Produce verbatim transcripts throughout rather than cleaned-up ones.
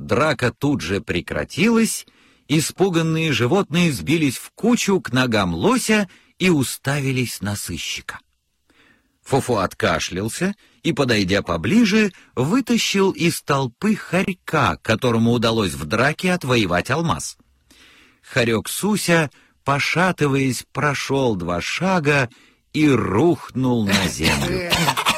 Драка тут же прекратилась, испуганные животные сбились в кучу к ногам лося и уставились на сыщика. Фу-Фу откашлялся и, подойдя поближе, вытащил из толпы хорька, которому удалось в драке отвоевать алмаз. Хорек Суся, пошатываясь, прошел два шага и рухнул на землю.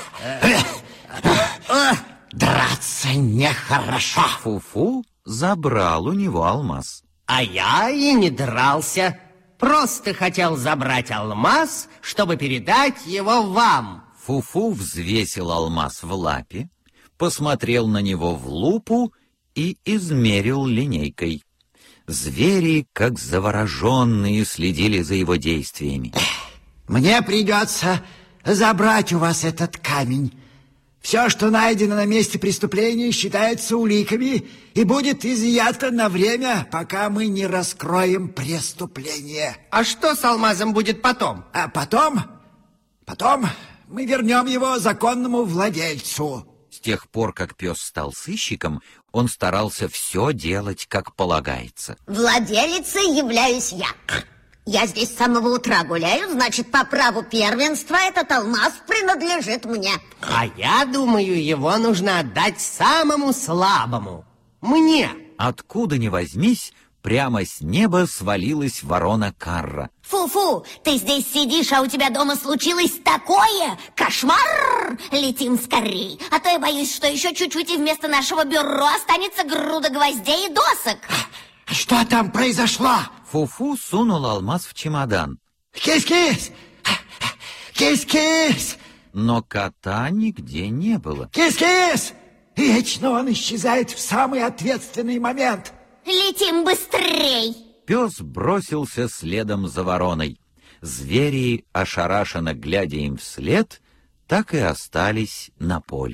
Драться нехорошо. Фу-Фу забрал у него алмаз. А я и не дрался. Просто хотел забрать алмаз, чтобы передать его вам. Фу-Фу взвесил алмаз в лапе, посмотрел на него в лупу и измерил линейкой. Звери, как завороженные, следили за его действиями. Мне придется забрать у вас этот камень. Все, что найдено на месте преступления, считается уликами и будет изъято на время, пока мы не раскроем преступление. А что с алмазом будет потом? А потом... Потом мы вернем его законному владельцу. С тех пор, как пес стал сыщиком, он старался все делать, как полагается. Владелицей являюсь я. Я здесь с самого утра гуляю, значит, по праву первенства этот алмаз принадлежит мне. А я думаю, его нужно отдать самому слабому. Мне. Откуда ни возьмись, прямо с неба свалилась ворона Карра. Фу-фу, ты здесь сидишь, а у тебя дома случилось такое? Кошмар! Летим скорей, а то я боюсь, что еще чуть-чуть и вместо нашего бюро останется груда гвоздей и досок. Что там произошло? Фу-Фу сунул алмаз в чемодан. Кис-кис! Кис-кис! Но кота нигде не было. Кис-кис! Вечно он исчезает в самый ответственный момент. Летим быстрей! Пес бросился следом за вороной. Звери, ошарашенно глядя им вслед, так и остались на поле.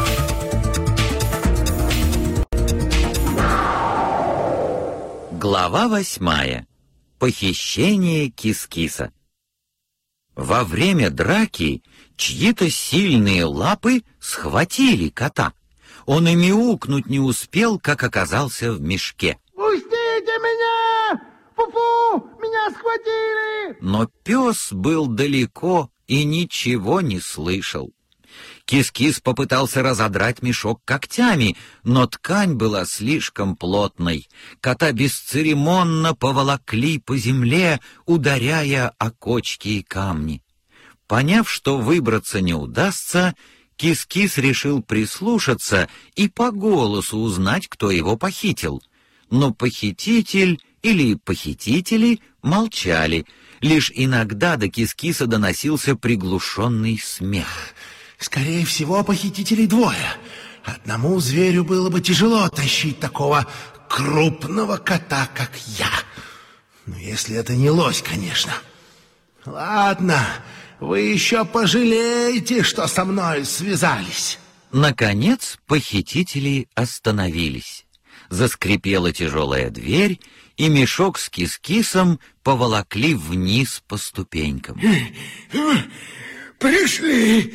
Глава восьмая. Похищение Кис-Киса. Во время драки чьи-то сильные лапы схватили кота. Он и мяукнуть не успел, как оказался в мешке. «Пустите меня! Фу-фу! Меня схватили!» Но пес был далеко и ничего не слышал. Кис-Кис попытался разодрать мешок когтями, но ткань была слишком плотной. Кота бесцеремонно поволокли по земле, ударяя о кочки и камни. Поняв, что выбраться не удастся, Кис-Кис решил прислушаться и по голосу узнать, кто его похитил. Но похититель или похитители молчали. Лишь иногда до Кис-Киса доносился приглушенный смех. Скорее всего, похитителей двое. Одному зверю было бы тяжело тащить такого крупного кота, как я. Ну, если это не лось, конечно. Ладно, вы еще пожалеете, что со мной связались. Наконец похитители остановились. Заскрипела тяжелая дверь, и мешок с Кис-Кисом поволокли вниз по ступенькам. Пришли.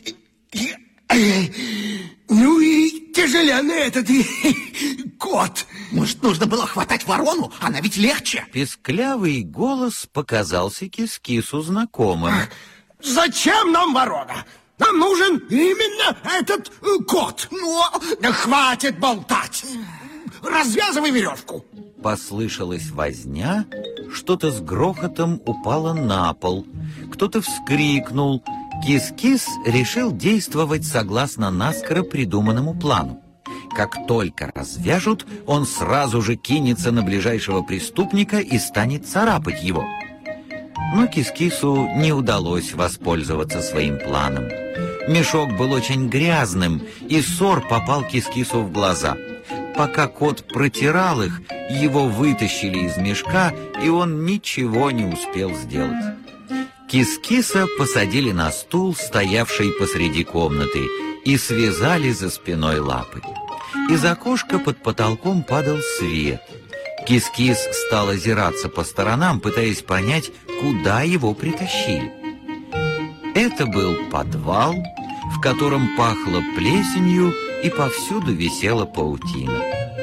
Ну и тяжеленный этот кот. Может, нужно было хватать ворону? Она ведь легче. Песклявый голос показался Кис-Кису знакомым. Зачем нам ворона? Нам нужен именно этот кот. Ну, да хватит болтать. Развязывай веревку. Послышалась возня, что-то с грохотом упало на пол. Кто-то вскрикнул. Кис-Кис решил действовать согласно наскоро придуманному плану. Как только развяжут, он сразу же кинется на ближайшего преступника и станет царапать его. Но Кис-Кису не удалось воспользоваться своим планом. Мешок был очень грязным, и ссор попал Кис-Кису в глаза. Пока кот протирал их, его вытащили из мешка, и он ничего не успел сделать. Кис-Киса посадили на стул, стоявший посреди комнаты, и связали за спиной лапы. Из окошка под потолком падал свет. Кис-Кис стал озираться по сторонам, пытаясь понять, куда его притащили. Это был подвал, в котором пахло плесенью, и повсюду висела паутина. По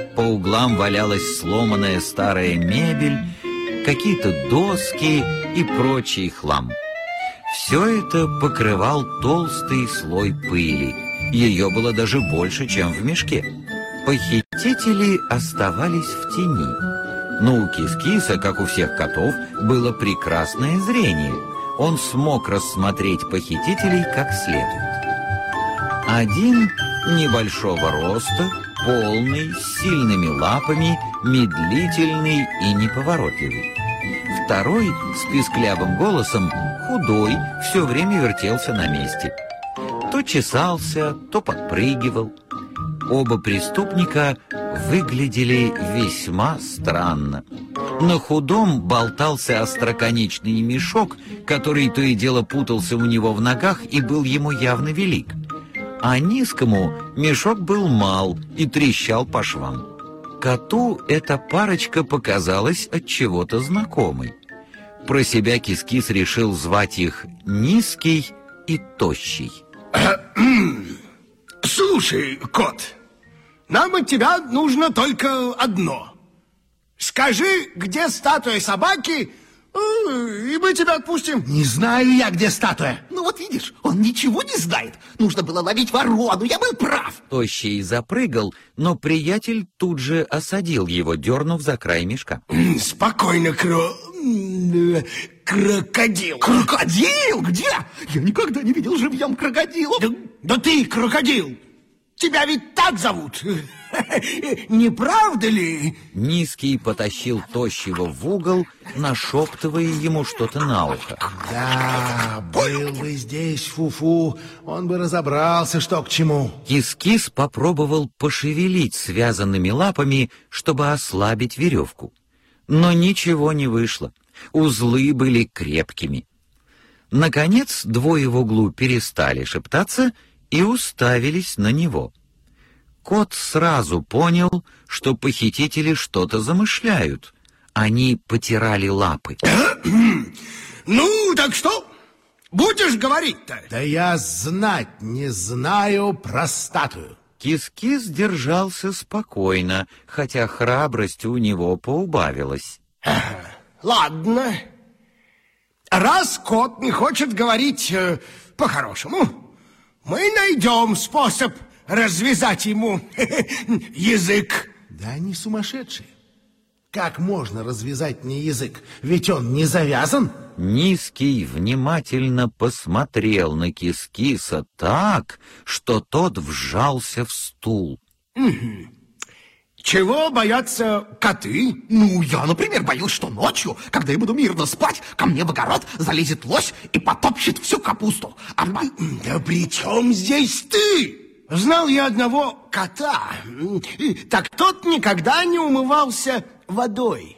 углам валялась сломанная старая мебель, какие-то доски и прочий хлам. Все это покрывал толстый слой пыли. Ее было даже больше, чем в мешке. Похитители оставались в тени. Но у Кис-Киса, как у всех котов, было прекрасное зрение. Он смог рассмотреть похитителей как следует. Один небольшого роста, полный, с сильными лапами, медлительный и неповоротливый. Второй, с писклявым голосом, худой, все время вертелся на месте. То чесался, то подпрыгивал. Оба преступника выглядели весьма странно. На худом болтался остроконечный мешок, который то и дело путался у него в ногах и был ему явно велик. А низкому мешок был мал и трещал по швам. Коту эта парочка показалась от чего-то знакомой. Про себя Кис-Кис решил звать их Низкий и Тощий. Слушай, кот, нам от тебя нужно только одно. Скажи, где статуя собаки, и мы тебя отпустим. Не знаю я, где статуя. Ну вот видишь, он ничего не знает. Нужно было ловить ворону, я был прав. Тощий запрыгал, но приятель тут же осадил его, дернув за край мешка. Спокойно, кро... крокодил. Крокодил? Где? Я никогда не видел живьем крокодилов. Да, да ты крокодил. Тебя ведь так зовут. Не правда ли? Низкий потащил Тощего в угол, нашептывая ему что-то на ухо. Да, был бы здесь Фу-Фу, он бы разобрался, что к чему. Кис-Кис попробовал пошевелить связанными лапами, чтобы ослабить веревку. Но ничего не вышло. Узлы были крепкими. Наконец, двое в углу перестали шептаться и уставились на него. Кот сразу понял, что похитители что-то замышляют. Они потирали лапы. Ну, так что? Будешь говорить-то? Да я знать не знаю про статую. Кис-Кис держался спокойно, хотя храбрость у него поубавилась. Ладно. Раз кот не хочет говорить э, по-хорошему, мы найдем способ развязать ему язык. Да они сумасшедшие. Как можно развязать мне язык? Ведь он не завязан. Низкий внимательно посмотрел на Кис-Киса так, что тот вжался в стул. Чего боятся коты? Ну, я, например, боюсь, что ночью, когда я буду мирно спать, ко мне в огород залезет лось и потопчет всю капусту. А... Да при чем здесь ты? Знал я одного кота. Так тот никогда не умывался водой.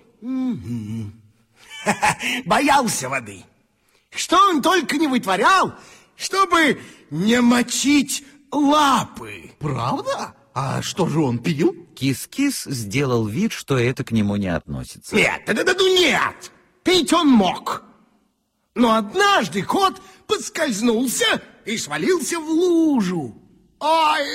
Боялся воды. Что он только не вытворял, чтобы не мочить лапы. Правда? А что же он пил? Кис-Кис сделал вид, что это к нему не относится. Нет, да, да, да, ну нет. Пить он мог. Но однажды кот подскользнулся и свалился в лужу. Ой,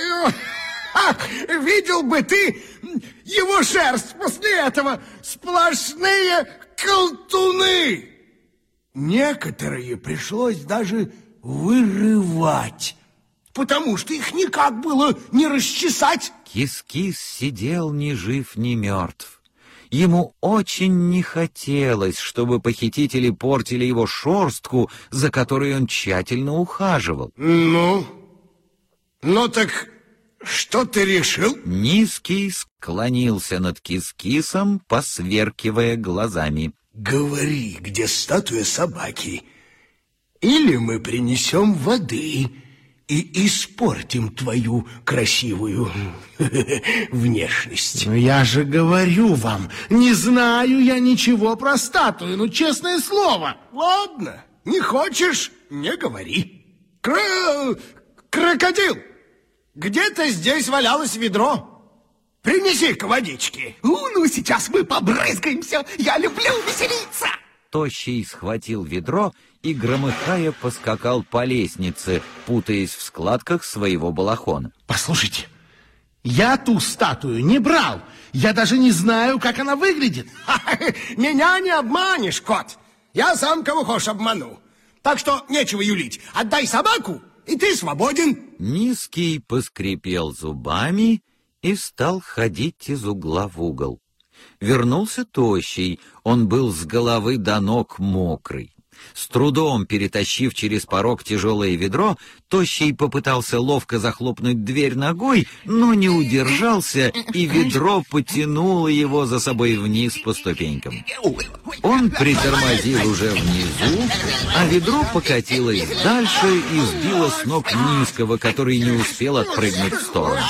видел бы ты его шерсть после этого, сплошные колтуны. Некоторые пришлось даже вырывать, потому что их никак было не расчесать. Кис-Кис сидел ни жив, ни мертв. Ему очень не хотелось, чтобы похитители портили его шерстку, за которой он тщательно ухаживал. Ну, ну так что ты решил? Низкий склонился над Кис-Кисом, посверкивая глазами. Говори, где статуя собаки, или мы принесем воды и испортим твою красивую внешность. Но я же говорю вам, не знаю я ничего про статую, ну честное слово. Ладно, не хочешь, не говори. Кро... Крокодил, где-то здесь валялось ведро. Принеси-ка водички. У, ну, сейчас мы побрызгаемся. Я люблю веселиться. Тощий схватил ведро и, громыхая, поскакал по лестнице, путаясь в складках своего балахона. Послушайте, Я ту статую не брал. Я даже не знаю, как она выглядит. Меня не обманешь, кот. Я сам кого хочешь обману. Так что нечего юлить. Отдай собаку, и ты свободен. Низкий поскрипел зубами и стал ходить из угла в угол. Вернулся Тощий, он был с головы до ног мокрый. С трудом перетащив через порог тяжелое ведро, Тощий попытался ловко захлопнуть дверь ногой, но не удержался, и ведро потянуло его за собой вниз по ступенькам. Он притормозил уже внизу, а ведро покатилось дальше и сбило с ног Низкого, который не успел отпрыгнуть в сторону.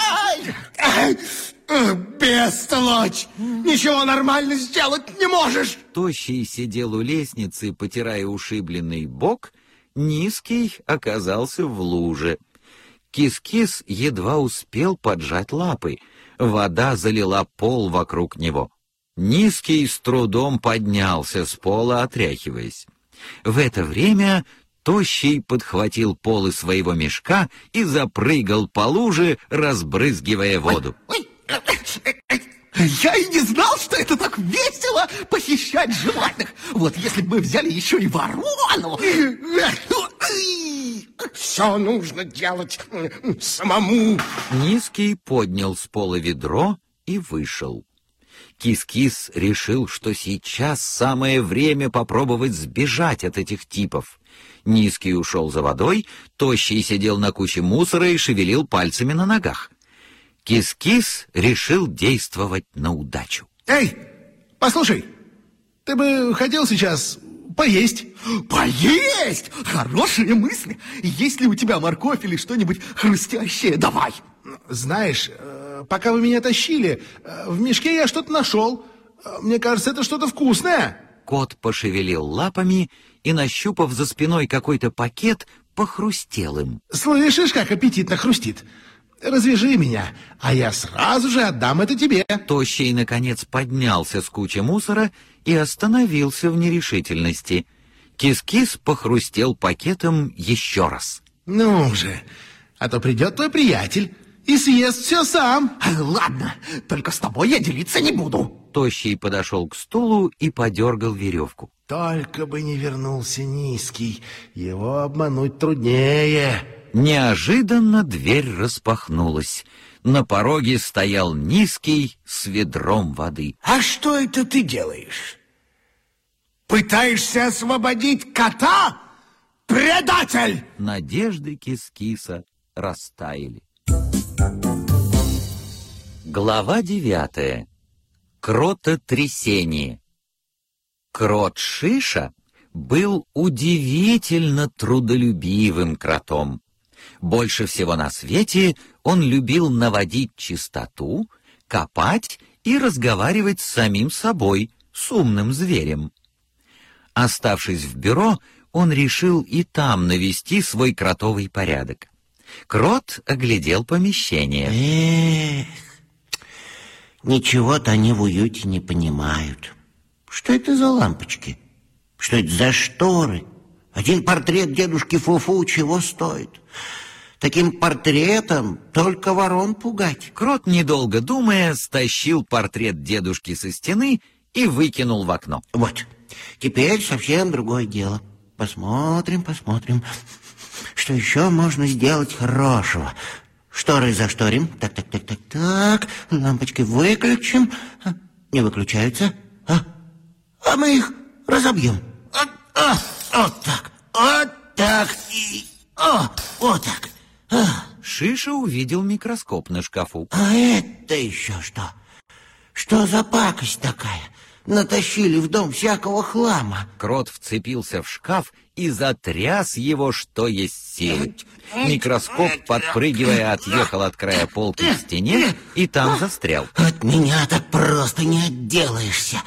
Бестолочь! Ничего нормально сделать не можешь! Тощий сидел у лестницы, потирая ушибленный бок, Низкий оказался в луже. Кис-Кис едва успел поджать лапы, вода залила пол вокруг него. Низкий с трудом поднялся с пола, отряхиваясь. В это время Тощий подхватил полы своего мешка и запрыгал по луже, разбрызгивая воду. Я и не знал, что это так весело похищать животных. Вот если бы мы взяли еще и ворону. Все нужно делать самому. Низкий поднял с пола ведро и вышел. Кис-Кис решил, что сейчас самое время попробовать сбежать от этих типов. Низкий ушел за водой, Тощий сидел на куче мусора и шевелил пальцами на ногах. Кис-Кис решил действовать на удачу. Эй, послушай, ты бы хотел сейчас поесть? Поесть? Хорошие мысли. Есть ли у тебя морковь или что-нибудь хрустящее? Давай. Знаешь, пока вы меня тащили, в мешке я что-то нашел. Мне кажется, это что-то вкусное. Кот пошевелил лапами и, нащупав за спиной какой-то пакет, похрустел им. Слышишь, как аппетитно хрустит? Развяжи меня, а я сразу же отдам это тебе. Тощий, наконец, поднялся с кучи мусора и остановился в нерешительности. Кис-Кис похрустел пакетом еще раз. Ну же, а то придет твой приятель и съест все сам. Ладно, только с тобой я делиться не буду. Тощий подошел к стулу и подергал веревку. Только бы не вернулся Низкий, его обмануть труднее. Неожиданно дверь распахнулась. На пороге стоял Низкий с ведром воды. А что это ты делаешь? Пытаешься освободить кота? Предатель! Надежды Кис-Киса растаяли. Глава девятая. Крототрясение. Крот Шиша был удивительно трудолюбивым кротом. Больше всего на свете он любил наводить чистоту, копать и разговаривать с самим собой, с умным зверем. Оставшись в бюро, он решил и там навести свой кротовый порядок. Крот оглядел помещение. Эх, ничего-то они в уюте не понимают. Что это за лампочки? Что это за шторы? Один портрет дедушки Фу-Фу чего стоит? Таким портретом только ворон пугать. Крот, недолго думая, стащил портрет дедушки со стены и выкинул в окно. Вот, теперь совсем другое дело. Посмотрим, посмотрим, что еще можно сделать хорошего. Шторы зашторим. Так, так, так, так, так. Лампочки выключим. Не выключаются. А, а мы их разобьем. А, а, вот так. Вот так. И... О, вот так. А. Шиша увидел микроскоп на шкафу. А это еще что? Что за пакость такая? Натащили в дом всякого хлама. Крот вцепился в шкаф и затряс его, что есть силы. Микроскоп, подпрыгивая, отъехал от края полки к стене и там застрял. От меня так просто не отделаешься.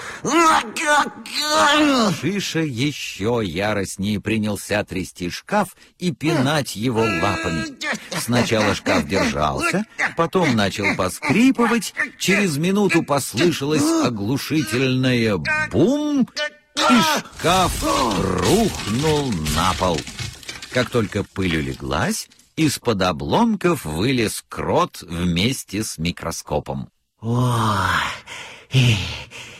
Шиша еще яростнее принялся трясти шкаф и пинать его лапами. Сначала шкаф держался, потом начал поскрипывать, через минуту послышалось оглушительное бум, и шкаф рухнул на пол. Как только пыль улеглась, Из-под обломков вылез крот вместе с микроскопом. О, и,